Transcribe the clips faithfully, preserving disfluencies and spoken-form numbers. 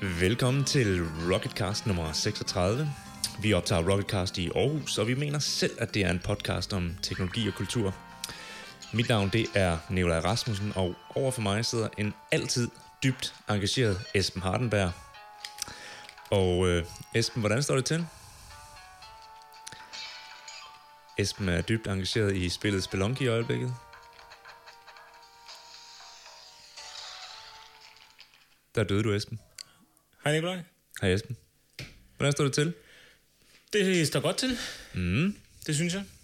Velkommen til Rocketcast nummer seksogtredive. Vi optager Rocketcast i Aarhus, og vi mener selv, at det er en podcast om teknologi og kultur. Mit navn det er Nikolaj Rasmussen, og overfor mig sidder en altid dybt engageret Esben Hardenberg. Og øh, Esben, hvordan står det til? Esben er dybt engageret i spillet Spelunky i øjeblikket. Der døde du, Esben. Hej Nikolaj. Hej Esben. Hvordan står det til? Det står godt til. Mm. Det synes jeg.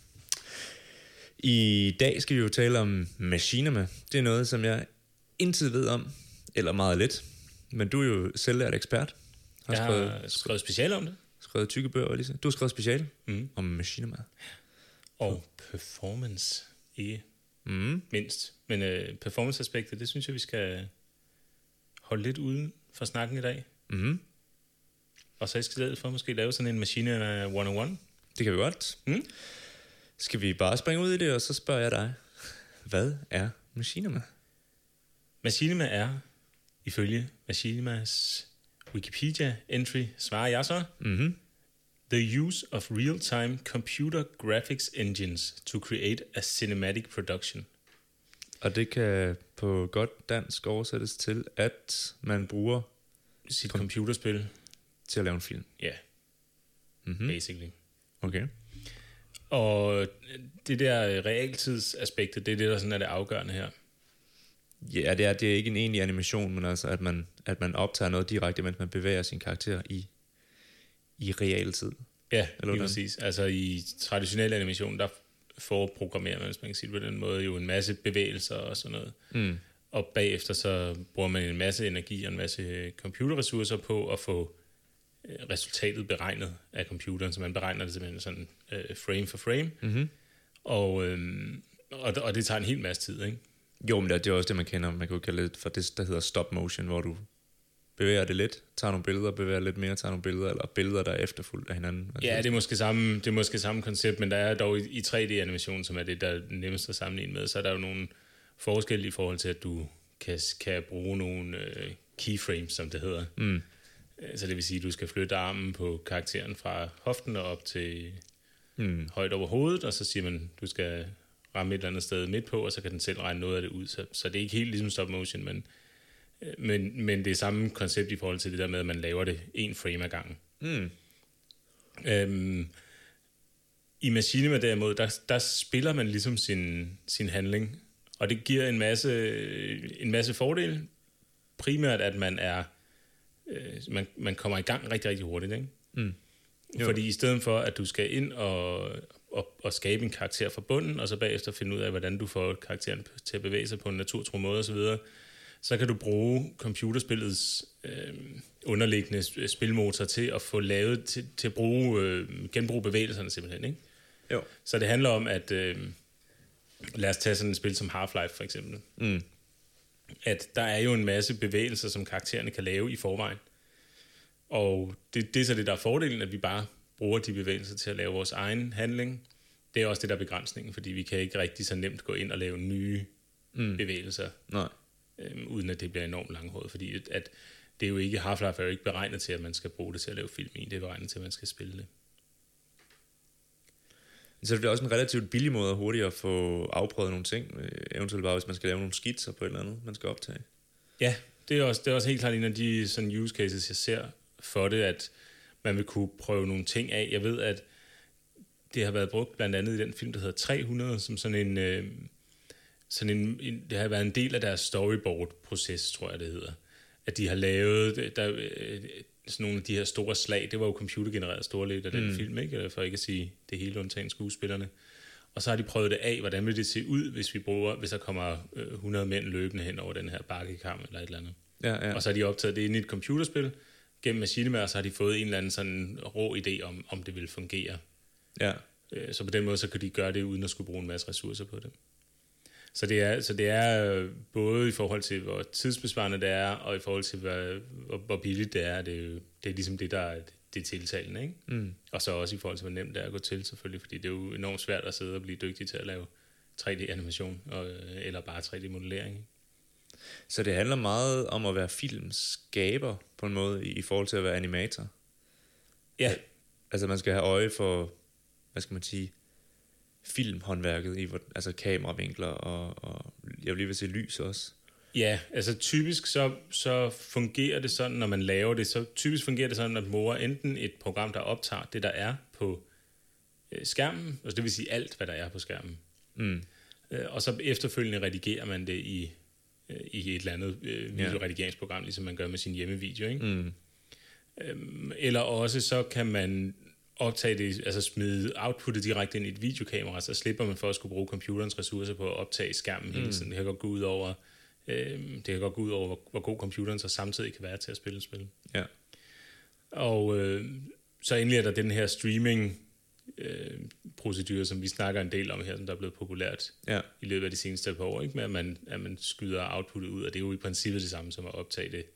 I dag skal vi jo tale om machinima. Det er noget, som jeg intet ved om, eller meget lidt. Men du er jo selvlært ekspert. Har jeg skrevet, har skrevet speciale om det. Skrevet tykke bøger, lige så. Du har skrevet speciale mm. om machinima. Og performance i mm. mindst. Men uh, performance-aspektet, det synes jeg, vi skal holde lidt uden for snakken i dag. Mm. Og så i stedet for måske lave sådan en Machinima et nul et. Det kan vi godt. Mm. Skal vi bare springe ud i det, og så spørger jeg dig. Hvad er machinima? Machinima er, ifølge Machinimas Wikipedia-entry, svarer jeg så, mm-hmm. the use of real-time computer graphics engines to create a cinematic production. Og det kan på godt dansk oversættes til, at man bruger sit kom- computerspil til at lave en film. Ja, yeah. mm-hmm. basically. Okay. Og det der realtidsaspektet, det er det, der sådan er det afgørende her. Ja, det er, det er ikke en egentlig animation, men altså, at man, at man optager noget direkte, mens man bevæger sin karakter i, i realtid. Ja, lige præcis. Altså i traditionel animation, der forprogrammerer man, hvis man kan sige det på den måde, jo en masse bevægelser og sådan noget. Mm. Og bagefter så bruger man en masse energi og en masse computerressourcer på at få resultatet beregnet af computeren, så man beregner det simpelthen sådan uh, frame for frame. Mm-hmm. Og, øhm, og, og det tager en hel masse tid, ikke? Jo, men det er også det, man kender. Man kan jo kalde det for det, der hedder stop motion, hvor du bevæger det lidt, tager nogle billeder, bevæger lidt mere, tager nogle billeder, eller billeder, der er efterfulgt af hinanden. Altså, ja, det er, måske samme, det er måske samme koncept, men der er dog i, i tre D-animation, som er det, der er nemmest at sammenligne med, så er der jo nogle forskelle i forhold til, at du kan, kan bruge nogle øh, keyframes, som det hedder. Mm. Så det vil sige, at du skal flytte armen på karakteren fra hoften og op til mm. højt over hovedet, og så siger man, du skal ramme et eller andet sted midt på, og så kan den selv regne noget af det ud. Så, så det er ikke helt ligesom stop motion, men, men, men det er samme koncept i forhold til det der med, at man laver det en frame ad gangen. Mm. Øhm, I Machinima derimod, der, der spiller man ligesom sin, sin handling, og det giver en masse, en masse fordele. Primært, at man er Man, man kommer i gang rigtig, rigtig hurtigt, ikke? Mm. Fordi i stedet for, at du skal ind og, og, og skabe en karakter fra bunden, og så bagefter finde ud af, hvordan du får karakteren til at bevæge sig på en naturtro måde osv., så, så kan du bruge computerspillets øh, underliggende spilmotor til at få lavet, til, til at bruge, øh, genbruge bevægelserne simpelthen, ikke? Jo. Så det handler om, at øh, lad os tage sådan et spil som Half-Life for eksempel. Mm. At der er jo en masse bevægelser, som karaktererne kan lave i forvejen. Og det, det er så det, der er fordelen, at vi bare bruger de bevægelser til at lave vores egen handling. Det er også det, der er begrænsningen, fordi vi kan ikke rigtig så nemt gå ind og lave nye mm. bevægelser, Nej. Øhm, uden at det bliver enormt langhåret. Fordi at, at det er jo ikke, Half-Life er jo ikke beregnet til, at man skal bruge det til at lave film i. Det er beregnet til, at man skal spille det. Så det bliver også en relativt billig måde hurtigt at få afprøvet nogle ting. Eventuelt bare, hvis man skal lave nogle skitser på et eller andet, man skal optage. Ja, det er også, det er også helt klart en af de sådan use cases, jeg ser for det, at man vil kunne prøve nogle ting af. Jeg ved, at det har været brugt blandt andet i den film, der hedder tre hundrede, som sådan en... Øh, sådan en, en det har været en del af deres storyboard-proces, tror jeg, det hedder. At de har lavet... Der, øh, sådan nogle af de her store slag, det var jo computergenereret storligt af den mm. film, ikke? For ikke at sige det hele undtagen skuespillerne. Og så har de prøvet det af, hvordan vil det se ud, hvis vi bruger, hvis der kommer hundrede mænd løbende hen over den her bakkekam eller et eller andet. Ja, ja. Og så har de optaget det ind i et computerspil gennem Machinima, og så har de fået en eller anden sådan rå idé om, om det vil fungere. Ja. Så på den måde, så kan de gøre det, uden at skulle bruge en masse ressourcer på det. Så det er, så det er både i forhold til, hvor tidsbesvarende det er, og i forhold til, hvor, hvor billigt det er. Det er, jo, det er ligesom det, der er det tiltalende, ikke? Mm. Og så også i forhold til, hvor nemt det er at gå til, selvfølgelig, fordi det er jo enormt svært at sidde og blive dygtig til at lave tre D-animation, og, eller bare tre D-modellering. Så det handler meget om at være filmskaber på en måde, i, i forhold til at være animator. Ja. Altså man skal have øje for, hvad skal man sige, filmhåndværket, i, hvor, altså kameravinkler og, og jeg vil lige vil sige lys også. Ja, altså typisk så, så fungerer det sådan, når man laver det, så typisk fungerer det sådan, at bruger enten et program, der optager det, der er på øh, skærmen, altså det vil sige alt, hvad der er på skærmen. Mm. Øh, og så efterfølgende redigerer man det i, øh, i et eller andet øh, videoredigeringsprogram, ligesom man gør med sin hjemmevideo, ikke? Mm. Øhm, eller også så kan man optage det, altså smide outputtet direkte ind i et videokamera, så slipper man for at skulle bruge computerens ressourcer på at optage skærmen hele tiden. Mm. Det kan godt gå ud over, øh, det kan godt gå ud over, hvor, hvor god computeren så samtidig kan være til at spille spil. Ja. Og øh, så endelig er der den her streaming øh, procedure, som vi snakker en del om her, som der er blevet populært ja. i løbet af de seneste par år, ikke? Med at man, at man skyder outputtet ud, og det er jo i princippet det samme som at optage det,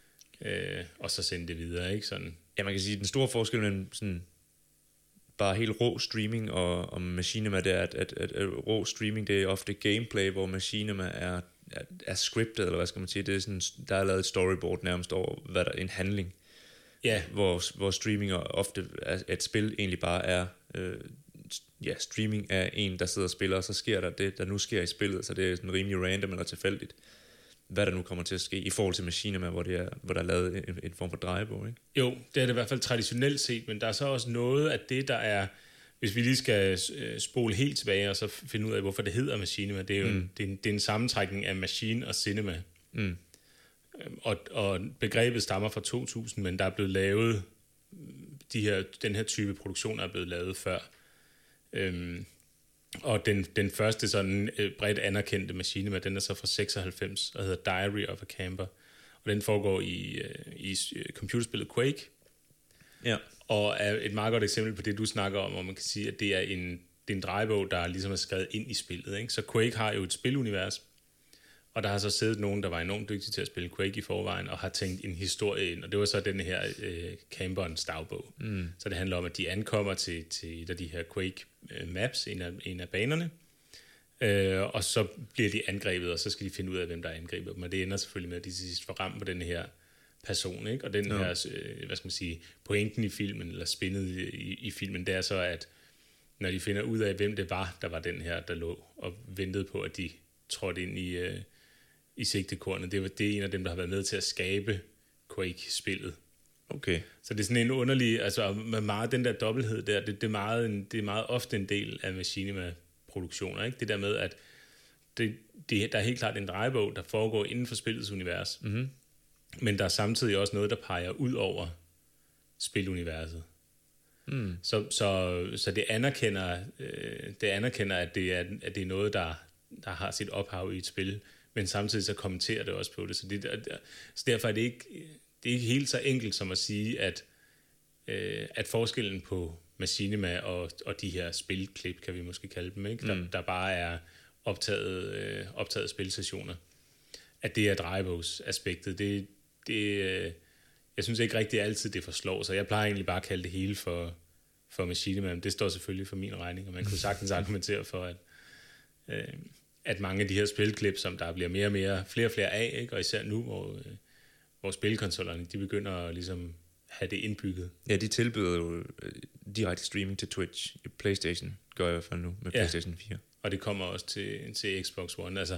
øh, og så sende det videre, ikke? Sådan. Ja, man kan sige, at den store forskel mellem sådan bare helt rå streaming og, og Machinima, det er, at, at, at, at rå streaming, det er ofte gameplay, hvor Machinima er, er, er scriptet, eller hvad skal man sige, det er sådan, der er lavet et storyboard nærmest over, hvad der er en handling. Ja. Hvor, hvor streaming ofte er, et spil egentlig bare er, øh, ja, streaming af en, der sidder og spiller, og så sker der det, der nu sker i spillet, så det er sådan rimelig random eller tilfældigt, hvad der nu kommer til at ske, i forhold til Machinima, hvor, det er, hvor der er lavet en, en form for drejebog, ikke? Jo, det er det i hvert fald traditionelt set, men der er så også noget af det, der er, hvis vi lige skal spole helt tilbage, og så finde ud af, hvorfor det hedder Machinima, det er jo mm. en, det er en, det er en sammentrækning af machine og cinema. Mm. Og, og begrebet stammer fra to tusind, men der er blevet lavet, de her, den her type produktioner er blevet lavet før. Øhm, og den, den første sådan øh, bredt anerkendte Machinima, den er så fra seksoghalvfems og hedder Diary of a Camper. Og den foregår i, øh, i computerspillet Quake. Ja. Og er et meget godt eksempel på det, du snakker om, hvor man kan sige, at det er en, det er en drejebog, der ligesom er skrevet ind i spillet, ikke? Så Quake har jo et spilunivers, og der har så siddet nogen, der var enormt dygtige til at spille Quake i forvejen, og har tænkt en historie ind, og det var så den her øh, camperens dagbog. Mm. Så det handler om, at de ankommer til, til et af de her Quake-maps, en af, en af banerne, øh, og så bliver de angrebet, og så skal de finde ud af, hvem der angriber dem, og det ender selvfølgelig med, at de til sidst får ramt på den her person, ikke? Og den ja. her, øh, hvad skal man sige, pointen i filmen, eller spændet i, i filmen, det er så, at når de finder ud af, hvem det var, der var den her, der lå og ventede på, at de trådte ind i... Øh, i sigtekornet. Det, var, det er en af dem, der har været med til at skabe Quake-spillet. Okay. Så det er sådan en underlig, altså med meget den der dobbelthed der, det, det, er, meget en, det er meget ofte en del af Machinima-produktioner, ikke? Det der med, at det, det, der er helt klart en drejebog, der foregår inden for spillets univers, mm-hmm. men der er samtidig også noget, der peger ud over spiluniverset. Mm. Så, så, så det anerkender, øh, det anerkender, at det er, at det er noget, der, der har sit ophav i et spil, men samtidig så kommenterer det også på det. Så, det, så derfor er det ikke, det er ikke helt så enkelt som at sige, at, øh, at forskellen på Machinima og, og de her spilklip, kan vi måske kalde dem, ikke? Der, mm. der bare er optaget, øh, optaget spilsessioner, at det er drejebogsaspektet. Det, det, øh, jeg synes ikke rigtig altid, det forslår, så jeg plejer egentlig bare at kalde det hele for, for Machinima, men det står selvfølgelig for min regning, og man kunne sagtens argumentere for, at øh, at mange af de her spilklip, som der bliver mere og mere, flere og flere af, ikke? Og især nu, hvor, øh, hvor spilkonsollerne, de begynder at ligesom have det indbygget. Ja, de tilbyder jo øh, direkte streaming til Twitch. PlayStation gør i hvert fald nu med ja. PlayStation fire. Og det kommer også til, til Xbox One. Altså,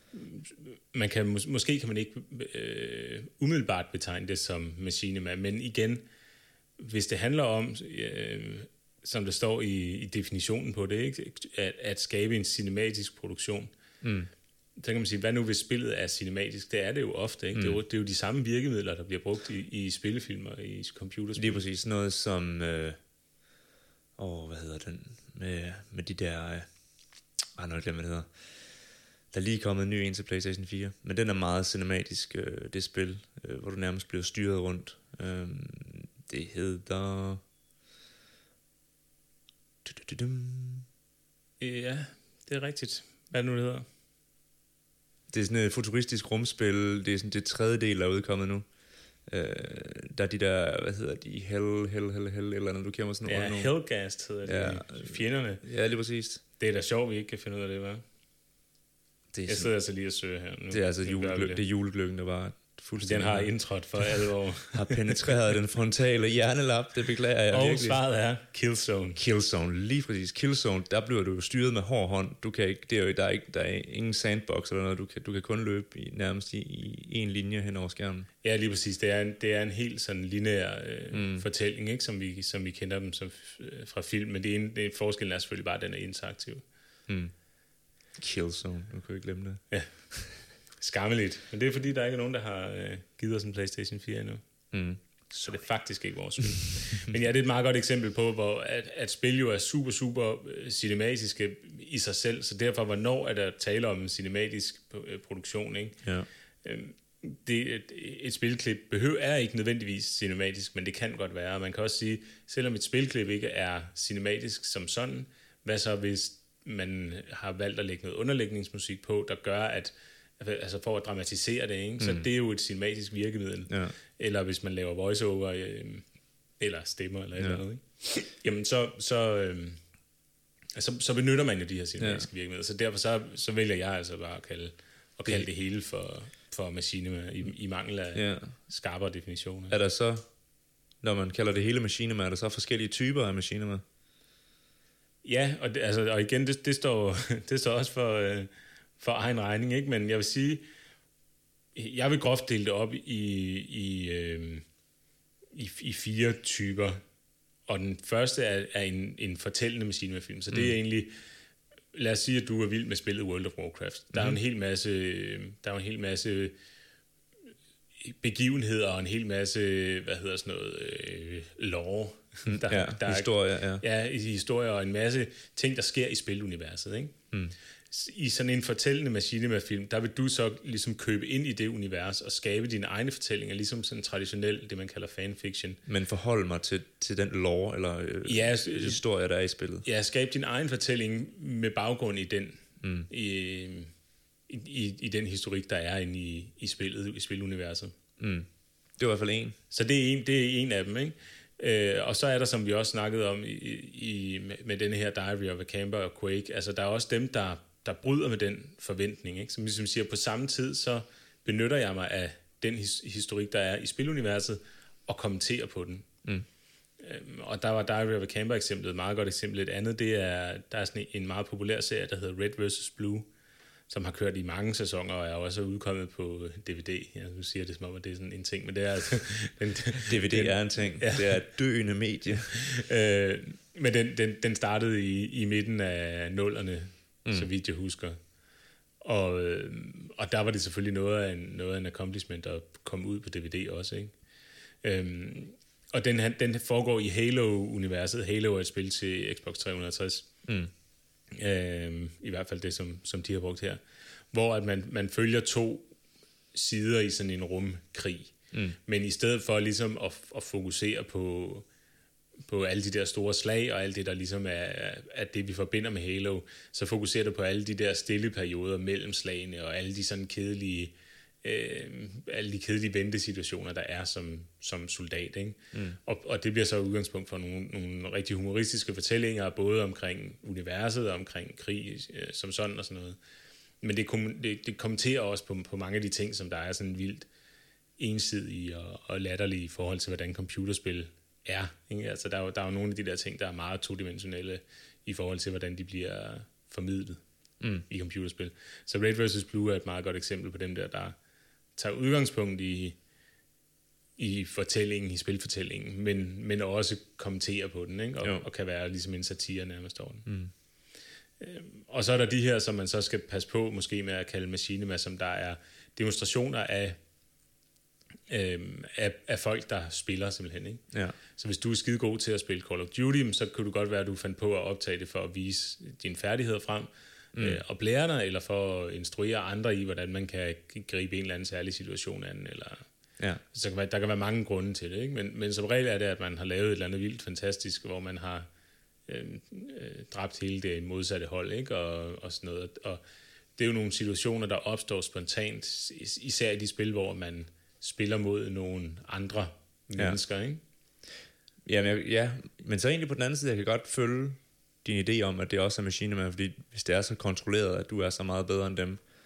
man kan, mås- måske kan man ikke øh, umiddelbart betegne det som Machinima, men igen, hvis det handler om... Øh, som der står i, i definitionen på det, ikke? At, at skabe en cinematisk produktion. Mm. Så kan man sige, hvad nu hvis spillet er cinematisk? Det er det jo ofte, ikke? Mm. Det, er jo, det er jo de samme virkemidler, der bliver brugt i, i spillefilmer, i computerspil. Lige præcis noget som, øh, åh, hvad hedder den, med, med de der, øh, ah, noget glemt, hvad det hedder. Der er lige kommet en ny en til PlayStation fire, men den er meget cinematisk, øh, det spil, øh, hvor du nærmest bliver styret rundt. Øh, det hedder... Ja, det er rigtigt. Hvad er det nu, det hedder? Det er sådan et futuristisk rumspil. Det er sådan det tredje del, der er udkommet nu. Øh, der er de der, hvad hedder de? Hell, hell, hell, hell, eller når du kender sådan noget. Ja, Hellgast hedder det. Ja. Fjenderne. Ja, lige præcis. Det er da sjovt, vi ikke kan finde ud af det, hva'? Det er jeg sidder altså lige og søger her nu. Det er altså juleglø- det er julegløggen, der var fuldstændig... Den har indtrådt for alvor. Har penetreret den frontale hjernelap, det beklager jeg og virkelig. Og svaret er Killzone. Killzone, lige præcis. Killzone, der bliver du styret med hård hånd. Du kan ikke, det er jo, der, er ikke, der er ingen sandbox eller noget. Du kan, du kan kun løbe i, nærmest i, i en linje hen over skærmen. Ja, lige præcis. Det er en, det er en helt sådan lineær øh, mm. fortælling, ikke? Som, vi, som vi kender dem som, øh, fra film. Men det er en, det er, forskellen er selvfølgelig bare, at den er interaktiv. Mm. Killzone, nu kan jeg ikke glemme det. Ja. Skammeligt. Men det er fordi, der ikke er nogen, der har øh, givet os en PlayStation fire endnu. Mm. Så det er faktisk ikke vores skyld. Men ja, det er et meget godt eksempel på, hvor at, at spil jo er super, super øh, cinematiske i sig selv. Så derfor, hvornår er der tale om en cinematisk øh, produktion, ikke? Ja. Øhm, det, et, et spilklip behøver er ikke nødvendigvis cinematisk, men det kan godt være. Man kan også sige, selvom et spilklip ikke er cinematisk som sådan, hvad så hvis man har valgt at lægge noget underlægningsmusik på, der gør, at altså for at dramatisere det, ikke? Så mm. det er jo et cinematisk virkemiddel. Ja. Eller hvis man laver voiceover, øh, eller stemmer, eller et ja. eller andet, ikke? Jamen, så, så, øh, så, så benytter man jo de her cinematiske ja. virkemidler. Så derfor så, så vælger jeg altså bare at kalde, at kalde det. det hele for, for machinima, i, i mangel af ja. skarpere definitioner. Er der så, når man kalder det hele machinima, er der så forskellige typer af machinima? Ja, og, det, altså, og igen, det, det, står, det står også for... Øh, for egen regning, ikke? Men jeg vil sige, jeg vil groft dele det op i, i, øh, i, i fire typer, og den første er, er en, en fortællende machinima-film, så det mm. er egentlig, lad os sige, at du er vild med spillet World of Warcraft. Der mm. er jo en hel masse, der er jo en hel masse begivenheder, og en hel masse, hvad hedder sådan noget, øh, lore. Der, ja, der historier, ja. Ja, historier, og en masse ting, der sker i spiluniverset, ikke? Mm. I sådan en fortællende machinima-film, der vil du så ligesom købe ind i det univers og skabe dine egne fortællinger, ligesom sådan traditionelt, det man kalder fanfiction. Men forholde mig til, til den lore eller øh, ja, historie, der er i spillet. Ja, skabe din egen fortælling med baggrund i den, mm. i, i, i, i den historik, der er inde i, i spillet, i spiluniverset. Mm. Det var i hvert fald en. Så det er en, det er en af dem, ikke? Øh, og så er der, som vi også snakkede om i, i, med denne her Diary of a Camper og Quake, altså der er også dem, der der bryder med den forventning, ikke? Som ligesom siger, på samme tid, så benytter jeg mig af den his- historik, der er i spiluniverset, og kommenterer på den. Mm. Øhm, og der var Diary of a Camper eksemplet, et meget godt eksempel. Et andet, det er, der er sådan en meget populær serie, der hedder Red versus. Blue, som har kørt i mange sæsoner, og er også udkommet på D V D. Jeg nu siger det som om, at det er sådan en ting, men det er altså... den, D V D den, er en ting. Ja. Det er et døende medie. øh, men den, den, den startede i, i midten af nullerne, Mm. så vidt jeg husker. Og, øh, og der var det selvfølgelig noget af en, noget af en accomplishment at komme ud på D V D også, ikke? Øhm, og den, den foregår i Halo-universet. Halo er et spil til Xbox tre hundrede og tres. Mm. Øhm, I hvert fald det, som, som de har brugt her. Hvor at man, man følger to sider i sådan en rumkrig. Mm. Men i stedet for ligesom at, at fokusere på... på alle de der store slag, og alt det, der ligesom er, er det, vi forbinder med Halo, så fokuserer du på alle de der stille perioder mellem slagene, og alle de sådan kedelige, øh, alle de kedelige ventesituationer, der er som, som soldat, ikke? Mm. Og, og det bliver så udgangspunkt for nogle, nogle rigtig humoristiske fortællinger, både omkring universet og omkring krig, øh, som sådan og sådan noget. Men det, kom, det, det kommenterer også på, på mange af de ting, som der er sådan vildt ensidige og, og latterlige i forhold til, hvordan computerspil er, ikke? Altså, der er, jo, der er jo nogle af de der ting, der er meget todimensionelle i forhold til, hvordan de bliver formidlet mm. i computerspil. Så Red versus. Blue er et meget godt eksempel på dem der, der tager udgangspunkt i, i fortællingen, i spilfortællingen, men, men også kommenterer på den, ikke? Og, og kan være ligesom en satire nærmest over den. Mm. Øhm, og så er der de her, som man så skal passe på, måske med at kalde machinima, som der er demonstrationer af Øhm, af, af folk, der spiller simpelthen, ikke? Ja. Så hvis du er skide god til at spille Call of Duty, så kunne du godt være, at du fandt på at optage det for at vise dine færdigheder frem, mm. øh, og blære dig, eller for at instruere andre i, hvordan man kan gribe en eller anden særlig situation an, eller... Ja. Så kan, der kan være mange grunde til det, ikke? Men, men som regel er det, at man har lavet et eller andet vildt fantastisk, hvor man har øh, øh, dræbt hele det modsatte hold, ikke? Og, og sådan noget. Og det er jo nogle situationer, der opstår spontant, især i de spil, hvor man spiller mod nogle andre mennesker, ja. Ikke? Jamen, jeg, ja, men så egentlig på den anden side, jeg kan godt følge din idé om, at det også er machinima, fordi hvis det er så kontrolleret, at du er så meget bedre end dem,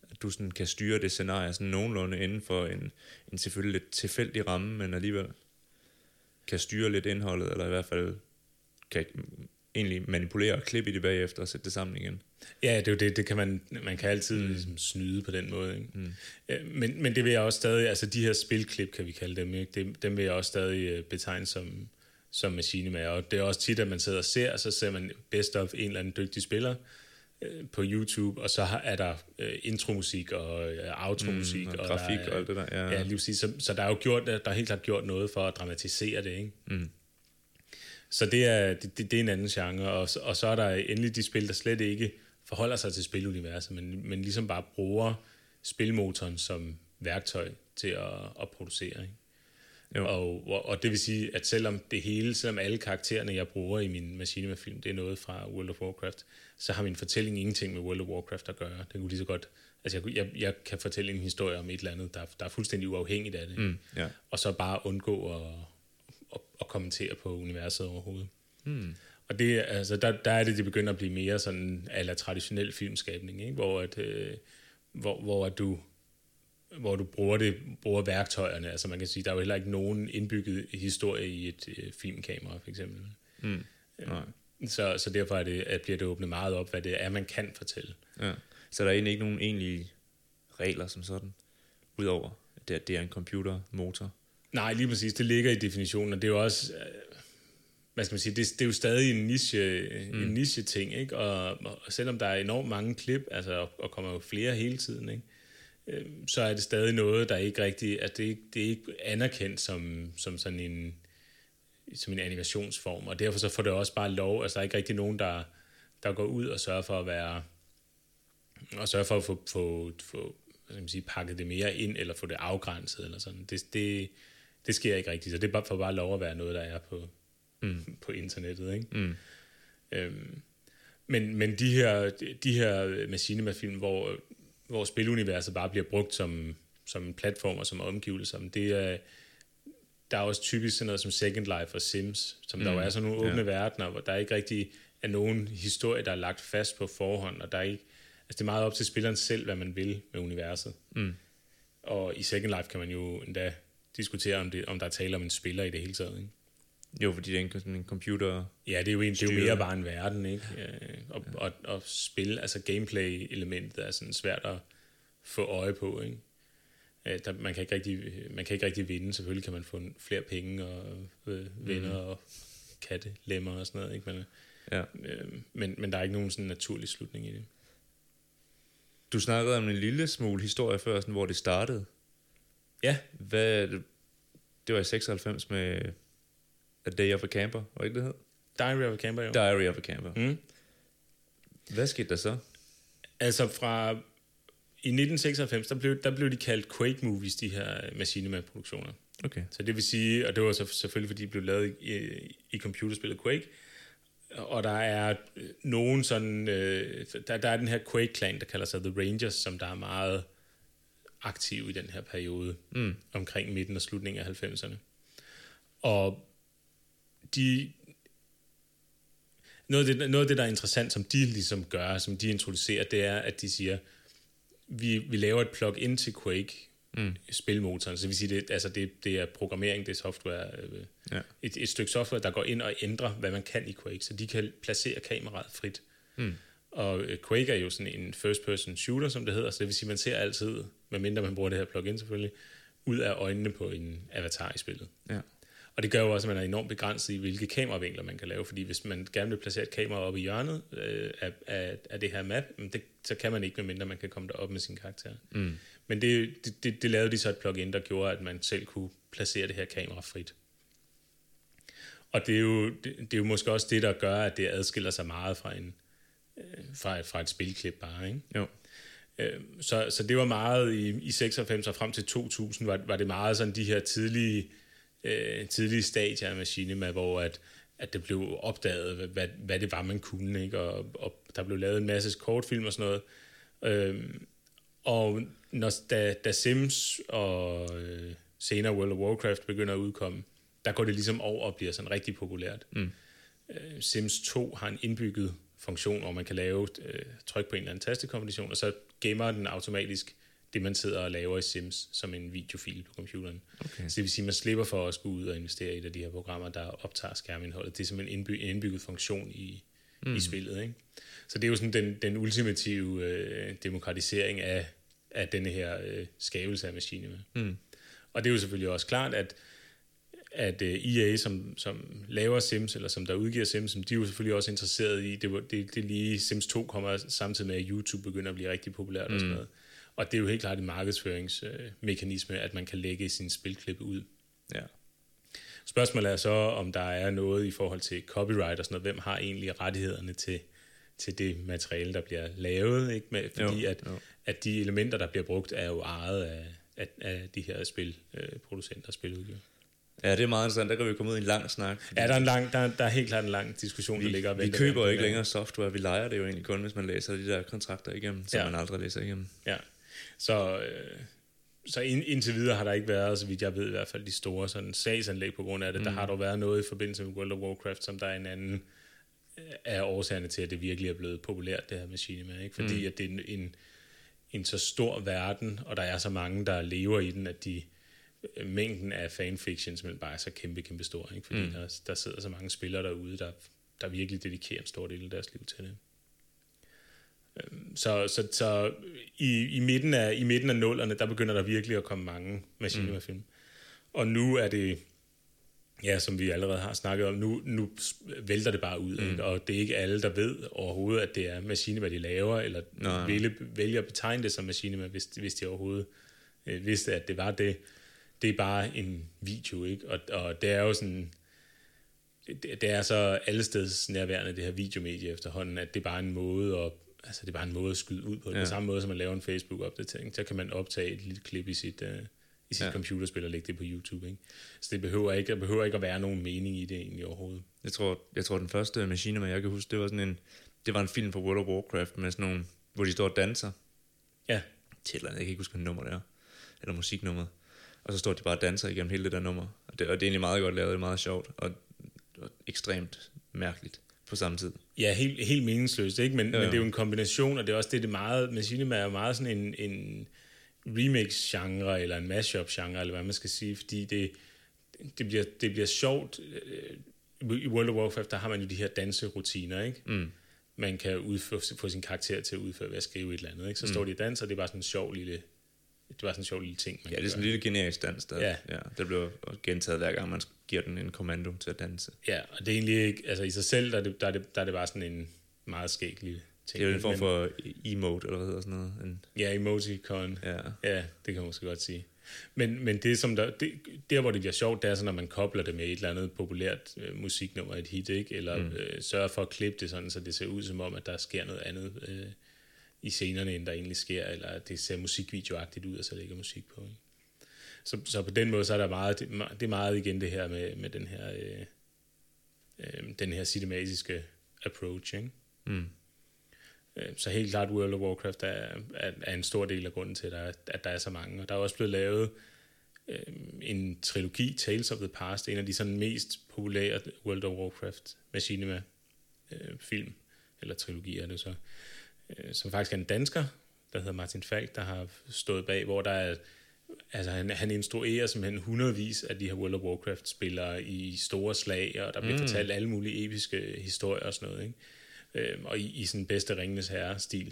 at du sådan kan styre det scenarie sådan nogenlunde inden for en, en selvfølgelig lidt tilfældig ramme, men alligevel kan styre lidt indholdet, eller i hvert fald kan egentlig manipulere og klippe i det bagefter og sætte det sammen igen. Ja, det er jo det, det kan man, man kan altid mm. ligesom snyde på den måde, ikke? Mm. Men, men det vil jeg også stadig, altså de her spilklip, kan vi kalde dem, ikke? Dem, dem vil jeg også stadig betegne som, som machinima, og det er også tit, at man sidder og ser, og så ser man best of en eller anden dygtig spiller øh, på YouTube, og så er der øh, intromusik og øh, outromusik, mm, og, og grafik er, og alt det der. Ja, ja lige præcis, så, så der er jo gjort, der er helt klart gjort noget for at dramatisere det, ikke? Mm. Så det er, det, det er en anden genre, og, og så er der endelig de spil, der slet ikke forholder sig til spiluniverset, men, men ligesom bare bruger spilmotoren som værktøj til at, at producere. Ikke? Og, og, og det vil sige, at selvom det hele, selvom alle karaktererne, jeg bruger i min machinima-film, det er noget fra World of Warcraft, så har min fortælling ingenting med World of Warcraft at gøre. Det kunne lige så godt, altså jeg, jeg, jeg kan fortælle en historie om et eller andet, der, der er fuldstændig uafhængigt af det, mm, yeah. og så bare undgå at, at, at kommentere på universet overhovedet. Mm. Og det, altså, der, der er det, det begynder at blive mere sådan ala traditionel filmskabning, ikke? Hvor, at, øh, hvor, hvor at du hvor du bruger det bruger værktøjerne. Altså man kan sige, der er jo heller ikke nogen indbygget historie i et øh, filmkamera, for eksempel. Mm. Nej. Så, så derfor er det, at bliver det åbnet meget op, hvad det er, man kan fortælle. Ja. Så der er egentlig ikke nogen egentlige regler som sådan, udover at det er en computermotor? Nej, lige præcis. Det ligger i definitionen, og det er jo også... Øh, hvad skal man sige, det, det er jo stadig en niche, mm. en niche ting, ikke? Og, og selvom der er enormt mange klip, altså, og, og kommer jo flere hele tiden, ikke? Øh, så er det stadig noget, der ikke rigtig, at det, ikke, det er ikke anerkendt som, som sådan en, som en animationsform, og derfor så får det også bare lov, altså der er ikke rigtig nogen, der, der går ud og sørger for at være, og sørger for at få, få, få hvad skal man sige, pakket det mere ind, eller få det afgrænset, eller sådan. Det, det, det sker ikke rigtigt, så det er bare for bare lov at være noget, der er på Mm. på internettet, ikke? Mm. Øhm, men, men de her, de her machinima-film, hvor, hvor spiluniverset bare bliver brugt som, som en platform og som omgivelser, det er, der er også typisk sådan noget som Second Life og Sims, som mm. der jo er sådan nogle åbne ja. verdener, hvor der ikke rigtig er nogen historie, der er lagt fast på forhånd, og der er ikke, altså det er meget op til spilleren selv, hvad man vil med universet. Mm. Og i Second Life kan man jo endda diskutere, om, det, om der er tale om en spiller i det hele taget, ikke? Jo, fordi det er en computer. Ja, det er jo, en, det er jo mere bare en verden, ikke? Og, ja. og, og spil, altså gameplay-elementet er sådan svært at få øje på, ikke? Der, man, kan ikke rigtig, man kan ikke rigtig vinde. Selvfølgelig kan man få flere penge og øh, venner mm. og kattelemmer og sådan noget, ikke? Men, ja. øh, men, men der er ikke nogen sådan naturlig slutning i det. Du snakkede om en lille smule historie før, sådan, hvor det startede. Ja. Hvad, det var i seksoghalvfems med A Day of a Camper, var ikke det hed? Diary of a Camper, jo. Diary of a Camper. Mm. Hvad skete der så? Altså fra... I nitten seksoghalvfems, der blev, der blev de kaldt Quake Movies, de her machinima-produktioner. Okay. Så det vil sige, og det var så selvfølgelig, fordi de blev lavet i, i computerspillet Quake, og der er nogen sådan... Øh, der, der er den her Quake-klan, der kalder sig The Rangers, som der er meget aktiv i den her periode, mm. omkring midten og slutningen af halvfemserne. Og de, noget, af det, noget af det, der er interessant, som de ligesom gør, som de introducerer, det er, at de siger, vi, vi laver et plug-in til Quake, mm. spilmotoren, så det vil sige, det, altså det, det er programmering, det er software, øh, ja. et, et stykke software, der går ind og ændrer, hvad man kan i Quake, så de kan placere kameraet frit. Mm. Og øh, Quake er jo sådan en first-person shooter, som det hedder, så det vil sige, man ser altid, medmindre man bruger det her plug-in selvfølgelig, ud af øjnene på en avatar i spillet. Ja. Og det gør jo også, at man er enormt begrænset i, hvilke kameravinkler man kan lave, fordi hvis man gerne vil placere et kamera oppe i hjørnet øh, af, af, af det her map, det, så kan man ikke, medmindre man kan komme derop med sin karakter. Mm. Men det, det, det, det lavede de så et plugin, der gjorde, at man selv kunne placere det her kamera frit. Og det er jo, det, det er jo måske også det, der gør, at det adskiller sig meget fra, en, øh, fra, et, fra et spilklip bare, ikke? Jo. Øh, så, så det var meget i, i seksoghalvfems og frem til to tusind, var, var det meget sådan de her tidlige Øh, tidlige stadier af machinima, hvor at, at det blev opdaget, hvad, hvad det var, man kunne, ikke? Og, og der blev lavet en masse kortfilm og sådan noget. Øhm, og når, da, da Sims og øh, senere World of Warcraft begynder at udkomme, der går det ligesom over og bliver sådan rigtig populært. Mm. Øh, Sims to har en indbygget funktion, hvor man kan lave øh, tryk på en eller anden tastekombination, og så gemmer den automatisk det, man sidder og laver i Sims, som en videofil på computeren. Okay. Så det vil sige, at man slipper for at skulle ud og investere i et af de her programmer, der optager skærmindholdet. Det er simpelthen indby- en indbygget funktion i, mm. i spillet. Ikke? Så det er jo sådan den, den ultimative øh, demokratisering af, af denne her øh, skabelse af machinima. Mm. Og det er jo selvfølgelig også klart, at at uh, E A, som, som laver Sims, eller som der udgiver Sims, de er jo selvfølgelig også interesseret i, det, det, det lige Sims to kommer samtidig med, at YouTube begynder at blive rigtig populært mm. og sådan noget. Og det er jo helt klart en markedsføringsmekanisme, uh, at man kan lægge sin spilklip ud. Ja. Spørgsmålet er så, om der er noget i forhold til copyright og sådan noget. Hvem har egentlig rettighederne til, til det materiale, der bliver lavet? Ikke? Med, fordi jo, at, jo. at de elementer, der bliver brugt, er jo ejet af, af, af de her spilproducenter og spiludgivere. Ja, det er meget interessant. Der kan vi komme ud i en lang snak. Ja, der er, en lang, der, der er helt klart en lang diskussion, vi, der ligger. Vi køber jo ikke længere software. Vi lejer det jo egentlig kun, hvis man læser de der kontrakter igennem, som ja. man aldrig læser igennem. Ja, så, øh, så ind, indtil videre har der ikke været, så vidt jeg ved i hvert fald, de store sådan, sagsanlæg på grund af det. Mm. Der har dog været noget i forbindelse med World of Warcraft, som der er en anden af årsagerne til, at det virkelig er blevet populært, det her machinima. Ikke? Fordi mm. at det er en, en, en så stor verden, og der er så mange, der lever i den, at de mængden af fanfiction simpelthen bare er så kæmpe, kæmpe stor, ikke? Fordi mm. der, der sidder så mange spillere derude, der, der virkelig dedikerer en stor del af deres liv til det. Så, så, så i, i, midten af, i midten af nullerne, der begynder der virkelig at komme mange machinima-film. Mm. Og nu er det, ja, som vi allerede har snakket om, nu, nu vælter det bare ud, mm. ikke? Og det er ikke alle, der ved overhovedet, at det er machinima, de laver, eller vælger, vælger at betegne det som machinima, hvis, hvis de overhovedet øh, vidste, at det var det. Det er bare en video, ikke? Og, og det er jo sådan, det, det er så allesteds nærværende, det her videomedie efterhånden, at det er bare en måde at, altså det er bare en måde at skyde ud på. Ja. På samme måde, som man laver en Facebook-opdatering, så kan man optage et lille klip i sit, uh, i sit ja. computerspil og lægge det på YouTube, ikke? Så det behøver ikke, der behøver ikke at være nogen mening i det egentlig overhovedet. Jeg tror, jeg tror den første machinima, jeg kan huske, det var sådan en, det var en film fra World of Warcraft med sådan nogle, hvor de står og danser. Ja. Til et eller andet, jeg kan ikke huske, hvad nummer det er. Eller musiknummeret. Og så står de bare og danser igennem hele det der nummer. Og det, og det er egentlig meget godt lavet, det er meget sjovt, og, og ekstremt mærkeligt på samme tid. Ja, helt, helt meningsløst, ikke? Men, ja, ja. men det er jo en kombination, og det er også det, det meget, machinima er jo meget sådan en, en remix-genre, eller en mashup-genre, eller hvad man skal sige, fordi det, det, bliver, det bliver sjovt. I World of Warcraft, der har man jo de her danserutiner, ikke? Mm. Man kan udføre, få sin karakter til at udføre ved at skrive et eller andet, ikke? Så mm. står de og danser, og det er bare sådan en sjov lille... Det var sådan en sjov lille ting. Ja, det er sådan en lille generisk dans, der, ja. Ja, der bliver gentaget hver gang, man giver den en kommando til at danse. Ja, og det er egentlig ikke, altså i sig selv, der er det, der er det, der er det bare sådan en meget skæg lille ting. Det er jo en form for emote, eller hvad hedder sådan noget. En... Ja, emoticon. Ja. Ja, det kan man måske godt sige. Men, men det, som der, det, der, hvor det bliver sjovt, det er så, når man kobler det med et eller andet populært øh, musiknummer, et hit, ikke? Eller mm. øh, sørger for at klippe det sådan, så det ser ud som om, at der sker noget andet øh, i scenerne, end der egentlig sker, eller at det ser musikvideoagtigt ud, og så lægger musik på. Ikke? Så, så på den måde, så er der meget, det, det er meget igen det her med, med den her øh, øh, den her cinematiske approach, ikke? Mm. Øh, så helt klart World of Warcraft er, er, er en stor del af grunden til, at der, er, at der er så mange. Og der er også blevet lavet øh, en trilogi, Tales of the Past, en af de sådan mest populære World of Warcraft machinima øh, film, eller trilogi er det så, som faktisk er en dansker, der hedder Martin Falk, der har stået bag, hvor der er, altså han, han instruerer simpelthen hundredvis af de her World of Warcraft-spillere i store slag, og der bliver mm. fortalt alle mulige episke historier og sådan noget, ikke? Øhm, og i, i sådan bedste Ringenes Herre-stil.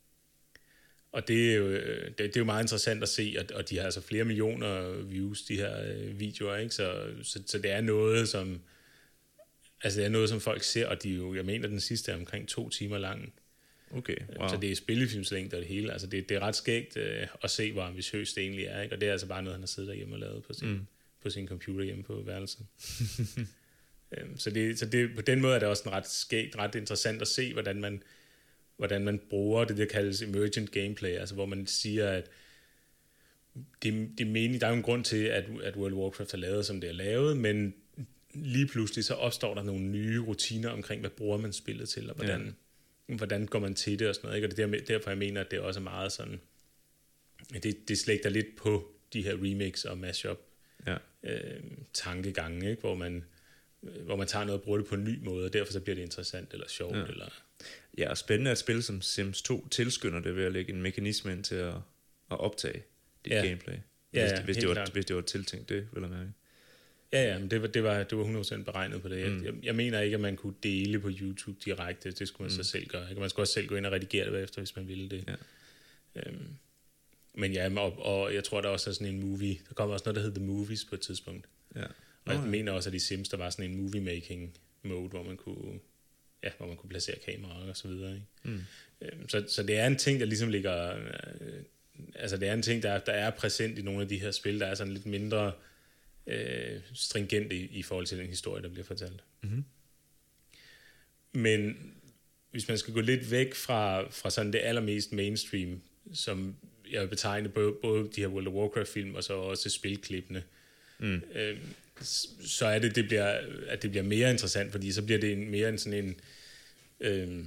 Og det er, jo, det, det er jo meget interessant at se, og, og de har altså flere millioner views, de her øh, videoer, ikke? Så, så, så det er noget, som altså det er noget, som folk ser, og de jo, jeg mener, den sidste er omkring to timer lang. Okay, wow. Så det er spillefilmslængde og det hele. Altså det, det er ret skægt øh, at se, hvor ambitiøst det egentlig er, ikke? Og det er altså bare noget, han har siddet derhjemme og lavet på sin, mm. på sin computer hjemme på værelset. øhm, så det, så det, på den måde er det også en ret skægt, ret interessant at se, hvordan man, hvordan man bruger det, der kaldes emergent gameplay, altså hvor man siger, at det, det mener, der er jo en grund til, at, at World of Warcraft er lavet, som det er lavet, men lige pludselig så opstår der nogle nye rutiner omkring, hvad bruger man spillet til, og hvordan... Ja. Hvordan går man til det og sådan noget, ikke? Og det er derfor, jeg mener, at det også er meget sådan, det, det slægter lidt på de her remix og mashup ja. øh, tankegange, ikke? Hvor man, hvor man tager noget og bruger det på en ny måde, og derfor så bliver det interessant eller sjovt. Ja. Eller... Ja, og spændende at spille som Sims to tilskynder det ved at lægge en mekanisme ind til at, at optage dit ja. gameplay. Ja, hvis, ja, det, hvis, det var, hvis det var tiltænkt det, vil jeg mærke. Ja, ja, men det var, det var, det var hundrede procent beregnet på det. Mm. Jeg, jeg mener ikke, at man kunne dele på YouTube direkte. Det skulle man mm. så selv gøre. Ikke? Man skulle også selv gå ind og redigere det bagefter, hvis man ville det. Ja. Øhm, men ja, og, og jeg tror, der også er sådan en movie. Der kommer også noget, der hedder The Movies på et tidspunkt. Ja. Og jeg oh, ja. mener også, at i Sims, der var sådan en movie-making mode, hvor man kunne, ja, hvor man kunne placere kameraer og så videre. Ikke? Mm. Øhm, så, så det er en ting, der ligesom ligger... Øh, altså det er en ting, der, der er præsent i nogle af de her spil, der er sådan lidt mindre... Øh, stringent i, i forhold til den historie, der bliver fortalt. Mm-hmm. Men hvis man skal gå lidt væk fra, fra sådan det allermest mainstream, som jeg vil betegne både, både de her World of Warcraft-film og så også spilklippene, mm. øh, så er det, det bliver, at det bliver mere interessant, fordi så bliver det en, mere en sådan en... Øh,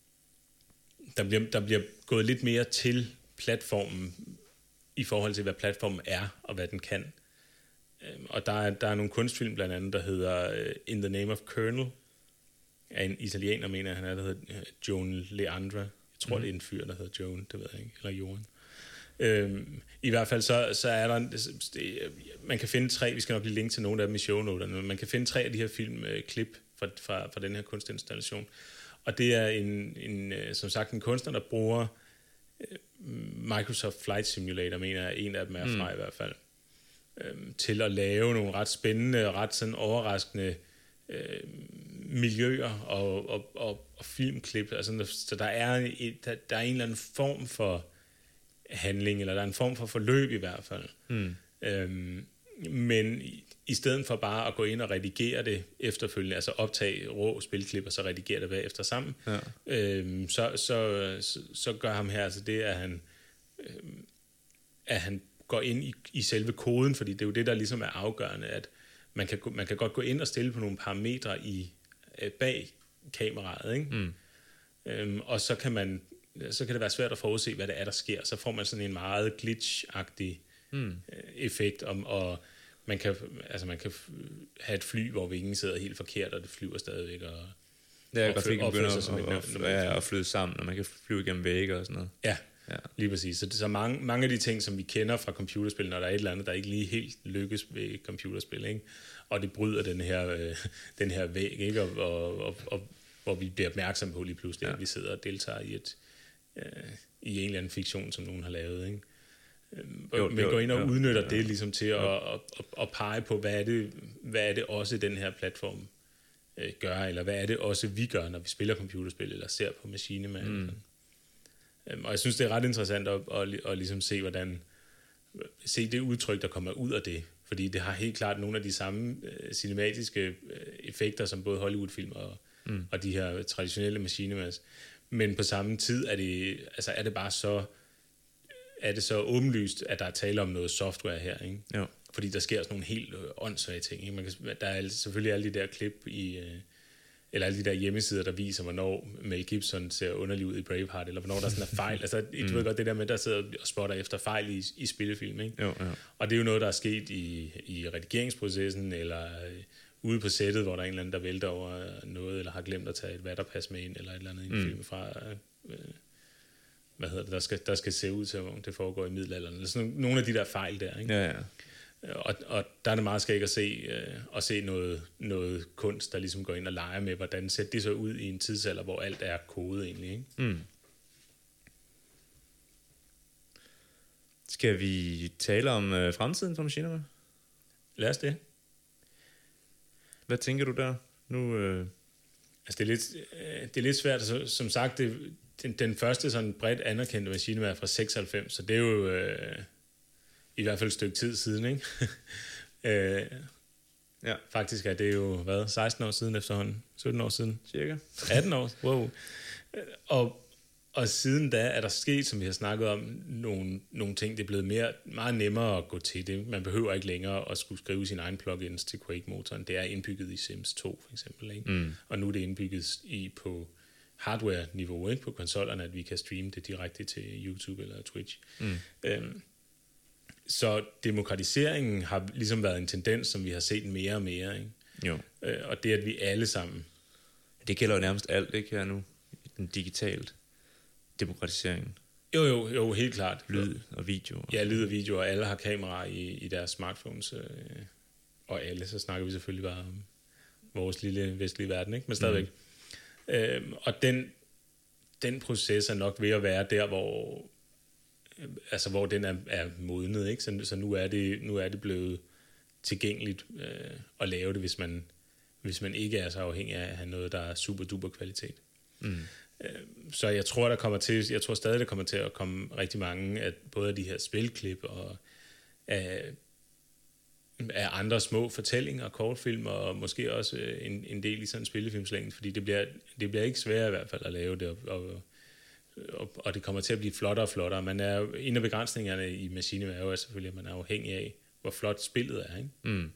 der, bliver, der bliver gået lidt mere til platformen i forhold til, hvad platformen er og hvad den kan. Og der er, der er nogle kunstfilm blandt andet, der hedder uh, In the Name of Colonel, af en italiener, mener han er, der hedder uh, Joan Leandra. Jeg tror, mm. det er en fyr, der hedder Joan, det ved jeg ikke, eller Johan. Øhm, I hvert fald så, så er der, det, man kan finde tre, vi skal nok lige linke til nogle af dem i shownoterne, men man kan finde tre af de her filmklip uh, fra, fra, fra den her kunstinstallation. Og det er en, en uh, som sagt en kunstner, der bruger uh, Microsoft Flight Simulator, mener jeg, en af dem er fra mm. i hvert fald, til at lave nogle ret spændende og ret sådan overraskende øh, miljøer og, og, og, og filmklip. Altså, så der er, et, der, der er en eller anden form for handling, eller der er en form for forløb i hvert fald. Mm. Øhm, men i, i stedet for bare at gå ind og redigere det efterfølgende, altså optage rå spilklip og så redigere det bagefter sammen, ja. øhm, så, så, så, så gør ham her, altså det er han, øhm, at han går ind i, i selve koden, fordi det er jo det, der ligesom er afgørende, at man kan, man kan godt gå ind og stille på nogle parametre i, øh, bag kameraet, ikke? Mm. Øhm, og så kan man så kan det være svært at forudse, hvad det er, der sker. Så får man sådan en meget glitch-agtig mm. øh, effekt, om, og man kan, altså man kan have et fly, hvor vingen sidder helt forkert, og det flyver stadigvæk, og ja, grafikken begynder at, at, at, at flyde sammen, og man kan flyve igennem vægge og sådan noget. Ja, ja. Lige præcis. Så, så mange, mange af de ting, som vi kender fra computerspil, når der er et eller andet, der ikke lige helt lykkes ved computerspil, ikke? Og det bryder den her, øh, den her væg, ikke? Og, og, og, og hvor vi bliver opmærksom på lige pludselig, ja. At vi sidder og deltager i, et, øh, i en eller anden fiktion, som nogen har lavet, ikke? Jo, men jo, går ind og jo, udnytter jo, det ligesom til at, at, at, at pege på, hvad er, det, hvad er det også den her platform øh, gør, eller hvad er det også vi gør, når vi spiller computerspil, eller ser på Machinima. Mm. Øhm, og jeg synes, det er ret interessant at, at, at, at ligesom se, hvordan, se det udtryk, der kommer ud af det. Fordi det har helt klart nogle af de samme øh, cinematiske øh, effekter, som både Hollywood-film og, mm. og de her traditionelle Machinimas. Men på samme tid er det, altså er det bare så er det så åbenlyst, at der er tale om noget software her, ikke? Jo. Fordi der sker sådan nogle helt øh, åndssvage ting, ikke? Man kan, der er selvfølgelig alle de der klip i, øh, eller alle de der hjemmesider, der viser, hvornår Mel Gibson ser underlig ud i Braveheart, eller hvornår der sådan er fejl. Altså, mm. du ved godt det der med, der sidder og spotter efter fejl i, i spillefilm, ikke? Jo, jo. Og det er jo noget, der er sket i, i redigeringsprocessen, eller øh, ude på sættet, hvor der er en eller anden, der vælter over noget, eller har glemt at tage et vatterpas med ind, eller et eller andet i en mm. film fra... Øh, hvad hedder det, der skal, der skal se ud til, om det foregår i middelalderen, eller sådan nogle af de der fejl der, ikke? Ja, ja. Og, og der er det meget skægt at se, øh, at se noget, noget kunst, der ligesom går ind og leger med, hvordan ser det så ud i en tidsalder, hvor alt er kode egentlig, ikke? Mm. Skal vi tale om øh, fremtiden for Machinima? Lad os det. Hvad tænker du der? Nu, øh... Altså, det er lidt, øh, det er lidt svært, altså, som sagt, det Den, den første sådan bredt anerkendte Machinima er fra seksoghalvfems, så det er jo øh, i hvert fald et stykke tid siden, ikke? øh, ja. Faktisk er det jo, hvad, seksten år siden efterhånden? sytten år siden? Cirka. atten år, wow. Og, og siden da er der sket, som vi har snakket om, nogle, nogle ting, det er blevet mere, meget nemmere at gå til det. Man behøver ikke længere at skulle skrive sine egne plugins til Quake-motoren. Det er indbygget i Sims to, for eksempel, ikke? Mm. Og nu er det indbygget i på hardware-niveau, ikke, på konsollerne, at vi kan streame det direkte til YouTube eller Twitch. Mm. Øhm, så demokratiseringen har ligesom været en tendens, som vi har set mere og mere, ikke? Jo. Øh, og det, at vi alle sammen... Det gælder jo nærmest alt, ikke, her nu? en digitalt demokratisering. Jo, jo, jo, helt klart. Lyd og video. Ja, lyd og video, og alle har kameraer i, i deres smartphones. Øh, og alle, så snakker vi selvfølgelig bare om vores lille vestlige verden, ikke? Men stadigvæk. Mm. Øhm, og den, den proces er nok ved at være der, hvor, øh, altså, hvor den er, er modnet, ikke? Så, så nu, er det, nu er det blevet tilgængeligt øh, at lave det, hvis man, hvis man ikke er så afhængig af at have noget, der er super duper kvalitet. Mm. Så jeg tror, der kommer til, jeg tror stadig, der kommer til at komme rigtig mange af både af de her spilklip og af, af andre små fortællinger, kortfilm og måske også en, en del i sådan en spillefilmslængde, fordi det bliver, det bliver ikke sværere i hvert fald at lave det, og, og, og, og det kommer til at blive flottere og flottere. Man er, en af begrænsningerne i Machinima er jo selvfølgelig, at man er afhængig af, hvor flot spillet er, ikke? Mm.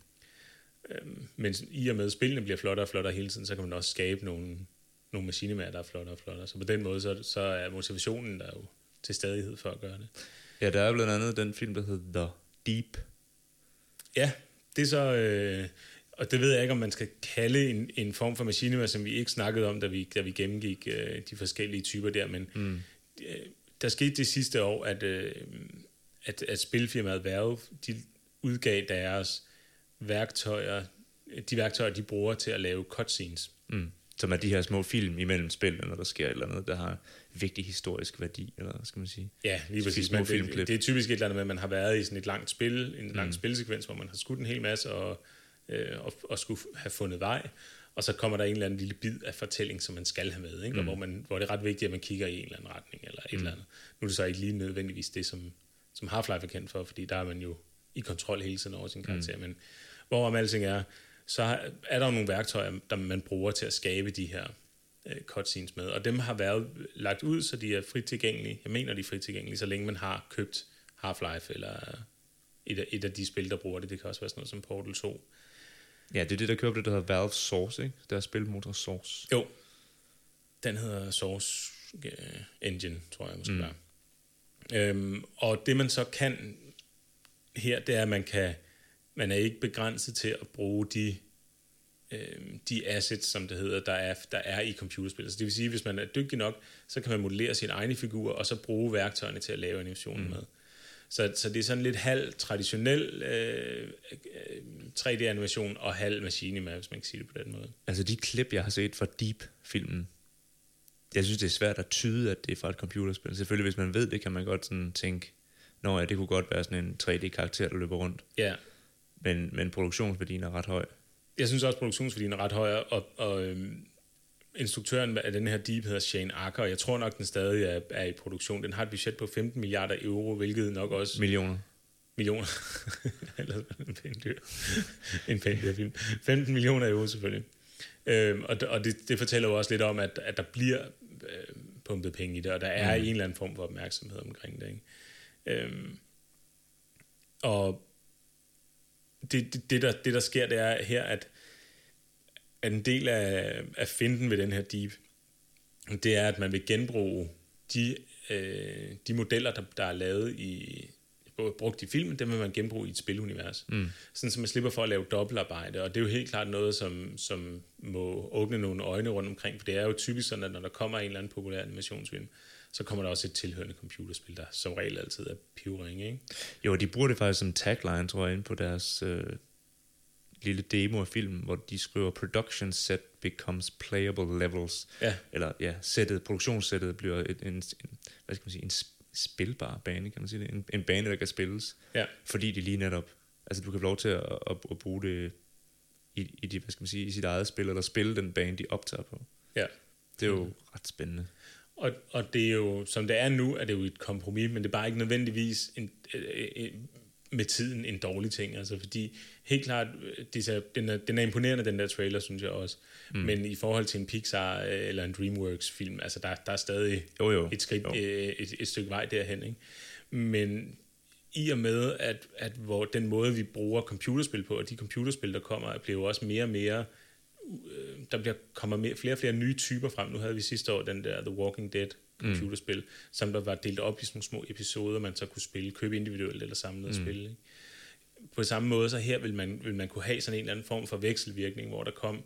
Men i og med, at spillene bliver flottere og flottere hele tiden, så kan man også skabe nogle nogle Machinima, der er flottere og flottere. Så på den måde, så, så er motivationen der jo til stadighed for at gøre det. Ja, der er blandt andet den film, der hedder The Deep. Ja, det er så... Øh, og det ved jeg ikke, om man skal kalde en, en form for Machinima, som vi ikke snakkede om, da vi, da vi gennemgik øh, de forskellige typer der, men mm. øh, der skete det sidste år, at, øh, at, at spilfirmaet Valve, de udgav deres værktøjer, de værktøjer, de bruger til at lave cutscenes. Mm. Som er de her små film imellem spillene, når der sker et eller andet, der har vigtig historisk værdi, eller skal man sige? Ja, lige præcis. Men det, det er typisk et eller andet med, at man har været i sådan et langt spil, en lang mm. spilsekvens, hvor man har skudt en hel masse og, øh, og, og skulle have fundet vej, og så kommer der en eller anden lille bid af fortælling, som man skal have med, ikke? Mm. Og hvor, man, hvor det er ret vigtigt, at man kigger i en eller anden retning, eller et mm. eller andet. Nu er det så ikke lige nødvendigvis det, som, som Half-Life er kendt for, fordi der er man jo i kontrol hele tiden over sin karakter, mm. men hvorom alting er, så er der jo nogle værktøjer, der man bruger til at skabe de her øh, cutscenes med, og dem har været lagt ud, så de er frit tilgængelige. Jeg mener, de er frit tilgængelige, så længe man har købt Half-Life, eller et af, et af de spil, der bruger det. Det kan også være sådan noget som Portal to. Ja, det er det, der købte, der hedder Valve Source, ikke? Der er spilmotor Source. Jo, den hedder Source uh, Engine, tror jeg måske mm. bare. Øhm, og det man så kan her, det er, at man kan man er ikke begrænset til at bruge de, øh, de assets, som det hedder, der er, der er i computerspil. Så det vil sige, at hvis man er dygtig nok, så kan man modellere sine egne figurer, og så bruge værktøjerne til at lave animationen mm. med. Så, så det er sådan lidt halv traditionel øh, tre D-animation og halv Machinima, hvis man kan sige det på den måde. Altså de klip, jeg har set fra Deep-filmen, jeg synes, det er svært at tyde, at det er fra et computerspil. Selvfølgelig, hvis man ved det, kan man godt sådan tænke, nå ja, det kunne godt være sådan en tre D-karakter, der løber rundt. Ja. Men, men produktionsværdien er ret høj. Jeg synes også, at produktionsværdien er ret høj, og, og øhm, instruktøren af den her Deep hedder Shane Acker, og jeg tror nok, den stadig er, er i produktion. Den har et budget på femten milliarder euro, hvilket nok også... Millioner. Millioner. Eller en pæn dyr. en pæn dyr film. femten millioner euro selvfølgelig. Øhm, og og det, det fortæller jo også lidt om, at, at der bliver øh, pumpet penge i det, og der er mm. en eller anden form for opmærksomhed omkring det. Ikke? Øhm, og Det, det, det, der, det, der sker, det er her, at, at en del af, af finten ved den her Deep, det er, at man vil genbruge de, øh, de modeller, der, der er lavet i, brugt i filmen, dem vil man genbruge i et spilunivers. Mm. Sådan, så man slipper for at lave dobbeltarbejde, og det er jo helt klart noget, som, som må åbne nogle øjne rundt omkring, for det er jo typisk sådan, at når der kommer en eller anden populær animationsfilm, så kommer der også et tilhørende computerspil, der som regel altid er pivringe, ikke? Jo, de bruger det faktisk som tagline, tror jeg, inde på deres øh, lille demo af filmen, hvor de skriver, production set becomes playable levels. Ja. Eller ja, sættet, produktionssættet bliver et, en, en, hvad skal man sige, en spilbar bane, kan man sige det? En, en bane, der kan spilles. Ja. Fordi de lige netop, altså du kan få lov til at, at, at bruge det i, i, de, hvad skal man sige, i sit eget spil, eller spille den bane, de optager på. Ja. Det er jo mm. ret spændende. Og, og det er jo, som det er nu, er det jo et kompromis, men det er bare ikke nødvendigvis en, en, med tiden en dårlig ting. Altså, fordi helt klart, det, den, er, den er imponerende, den der trailer, synes jeg også. Mm. Men i forhold til en Pixar eller en DreamWorks film, altså der, der er stadig jo, jo. et skridt, jo. Et, et stykke vej derhen, ikke? Men i og med, at, at hvor den måde, vi bruger computerspil på, og de computerspil, der kommer, bliver jo også mere og mere, der bliver, kommer mere, flere og flere nye typer frem. Nu havde vi sidste år den der The Walking Dead computerspil, mm. som der var delt op i sådan nogle små episoder, man så kunne spille, købe individuelt eller samlet mm. spil. Ikke? På samme måde, så her vil man, vil man kunne have sådan en eller anden form for vekselvirkning, hvor der kom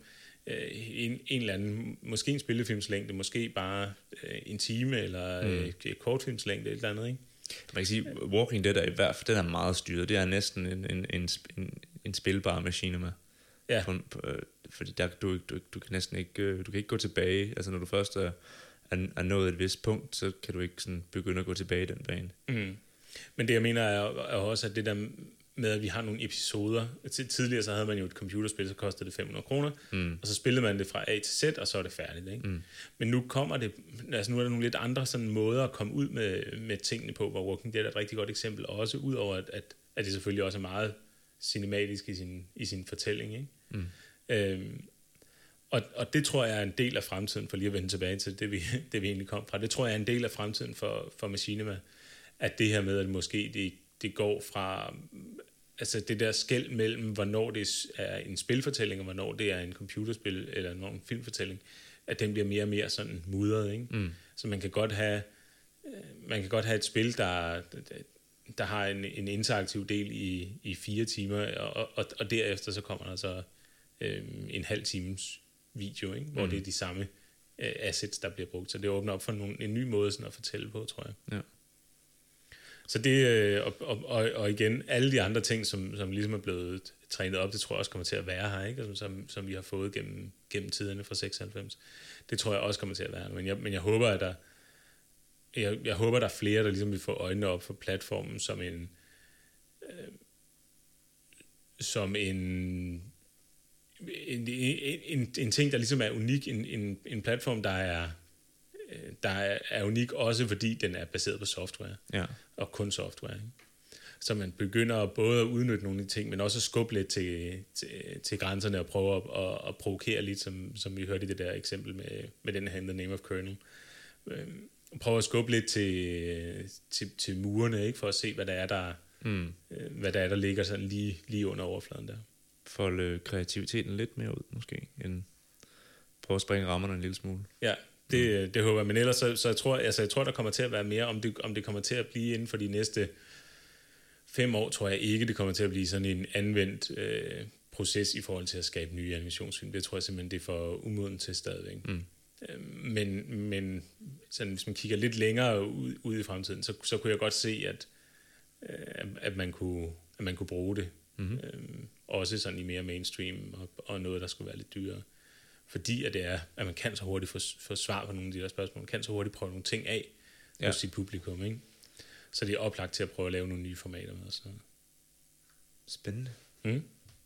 øh, en, en eller anden, måske en spillefilmslængde, måske bare øh, en time, eller mm. øh, kortfilmslængde, eller andet, ikke? Man kan sige, Walking Dead er i hvert fald, den er meget styret. Det er næsten en, en, en, en, en spilbar machinima. Ja. På, på, fordi der, du, du, du kan næsten ikke, du kan ikke gå tilbage. Altså når du først er, er, er nået et vist punkt, så kan du ikke sådan begynde at gå tilbage i den bane. Mm. Men det jeg mener er, er også, at det der med, at vi har nogle episoder. Tidligere så havde man jo et computerspil, så kostede det fem hundrede kroner, mm. og så spillede man det fra A til Z, og så er det færdigt. Ikke? Mm. Men nu kommer det, altså nu er der nogle lidt andre sådan måder at komme ud med, med tingene på, hvor Walking Dead er et rigtig godt eksempel, også udover at, at, at det selvfølgelig også er meget cinematisk i sin, i sin fortælling. Ikke? Mm. Øhm, og, og det tror jeg er en del af fremtiden, for lige at vende tilbage til det, vi, det vi egentlig kom fra. Det tror jeg er en del af fremtiden for, for Machinima, at det her med, at måske det, det går fra, altså det der skel mellem, hvornår det er en spilfortælling, og hvornår det er en computerspil, eller en filmfortælling, at den bliver mere og mere sådan mudret, ikke? Mm. Så man kan godt have, man kan godt have et spil, der, der har en, en interaktiv del i, i fire timer, og, og, og derefter så kommer der så øhm, en halv times video, ikke? Hvor mm. det er de samme øh, assets, der bliver brugt. Så det åbner op for nogle, en ny måde sådan at fortælle på, tror jeg. Ja. Så det, og, og, og igen, alle de andre ting, som, som ligesom er blevet trænet op, det tror jeg også kommer til at være her, ikke? Altså, som, som vi har fået gennem, gennem tiderne fra seksoghalvfems. Det tror jeg også kommer til at være. Men jeg, men jeg håber, at der, jeg, jeg håber, der er flere, der ligesom vil få øjnene op for platformen som en, øh, som en, en, en, en, en ting, der ligesom er unik. En, en, en platform, der er, der er, er unik også, fordi den er baseret på software. Ja. Og kun software, ikke? Så man begynder både at udnytte nogle af de ting, men også at skubbe lidt til, til, til grænserne og prøve at, at, at provokere lidt, som, som vi hørte i det der eksempel med, med den her The Name of Colonel. Øhm, prøve at skubbe lidt til, til, til murene, ikke? For at se, hvad der er, der, mm. øh, hvad der, er, der ligger sådan lige, lige under overfladen der. Folde kreativiteten lidt mere ud, måske, end prøve at springe rammerne en lille smule. Ja. Det, det håber jeg, men ellers så, så jeg tror, altså jeg tror, der kommer til at være mere, om det, om det kommer til at blive inden for de næste fem år, tror jeg ikke, det kommer til at blive sådan en anvendt øh, proces i forhold til at skabe nye animationsfilm. Det tror jeg simpelthen, det er for umoden til stadigvæk. Mm. Men, men sådan, hvis man kigger lidt længere ud, ud i fremtiden, så, så kunne jeg godt se, at, øh, at, man kunne, at man kunne bruge det. Mm-hmm. Øhm, også sådan i mere mainstream, og, og noget, der skulle være lidt dyrere. Fordi at det er, at man kan så hurtigt få, få svar på nogle af de der spørgsmål. Man kan så hurtigt prøve nogle ting af ja. hos sit publikum, ikke? Så det er oplagt til at prøve at lave nogle nye formater med. Så. Spændende. Mm.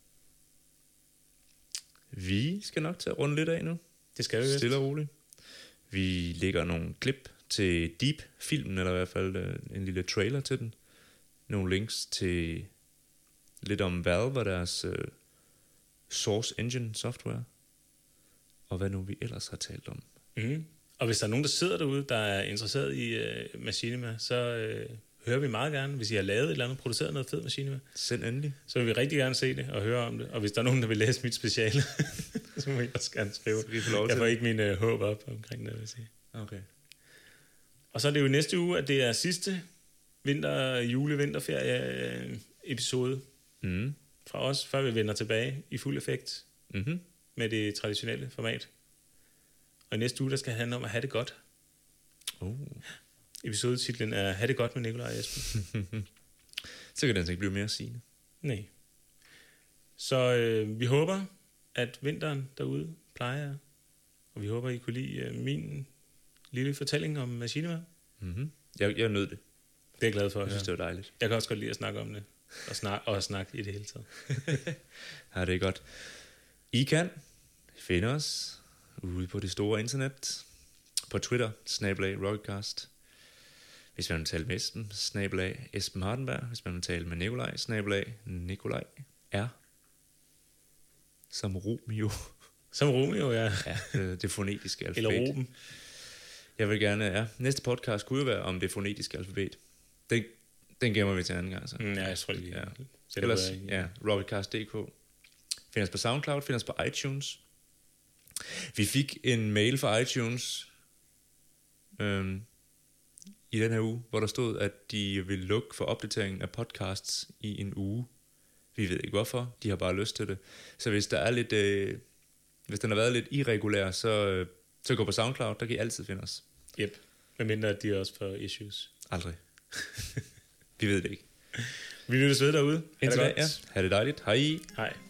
Vi skal nok til at runde lidt af nu. Det skal vi. Stille og roligt. Vi lægger nogle klip til Deep-filmen, eller i hvert fald en lille trailer til den. Nogle links til lidt om Valve og deres uh, Source Engine software. Og hvad nu vi ellers har talt om. Mm. Og hvis der er nogen, der sidder derude, der er interesseret i uh, Machinima, så uh, hører vi meget gerne. Hvis I har lavet et eller andet, produceret noget fedt Machinima, send endelig. Så vil vi rigtig gerne se det og høre om det. Og hvis der er nogen, der vil læse mit speciale, så må I også gerne skrive. Jeg får ikke min uh, håb op omkring det, vil jeg sige. Okay. Og så er det jo næste uge, at det er sidste vinter, jule-vinterferie episode mm. fra os, før vi vender tilbage i fuld effekt. Mhm. Med det traditionelle format. Og i næste uge, der skal handle om at have det godt. Oh. Episodetitlen er Ha' det godt med Nikolaj og Esben. Så kan den ikke blive mere sigende. Nej. Så øh, vi håber, at vinteren derude plejer. Og vi håber, I kunne lide øh, min lille fortælling om Machinima. Mm-hmm. Jeg, jeg nød det. Det er jeg glad for. Jeg synes, det var dejligt. Jeg kan også godt lide at snakke om det. Og, snak, og snakke i det hele taget. Ja, det er godt. I kan finde os ude på det store internet, på Twitter, snabel-a Rocketcast. Hvis man vil tale med Esben, snabel-a Esben Hardenberg. Hvis man vil tale med Nikolaj, snabel-a Nikolaj R. Som Romeo. Som Romeo, ja. Ja, det, det fonetiske alfabet. Eller Ruben. Jeg vil gerne, ja. Næste podcast kunne jo være om det fonetiske alfabet. Den, den gemmer vi til anden gang, så. Mm, ja, jeg tror lige. Ja. Ellers, ja, rocketcast punktum d k. Find os på SoundCloud, find os på iTunes. Vi fik en mail fra iTunes øhm, i den her uge, hvor der stod, at de vil lukke for opdateringen af podcasts i en uge. Vi ved ikke hvorfor, de har bare lyst til det. Så hvis der er lidt, øh, Hvis den har været lidt irregulær, så, øh, så gå på SoundCloud, der kan I altid finde os. Yep. Medmindre de også får issues. Aldrig. Vi ved det ikke. Vi lyttes ved derude. Indtil da, ja. Ha' det dejligt. Hej. Hej.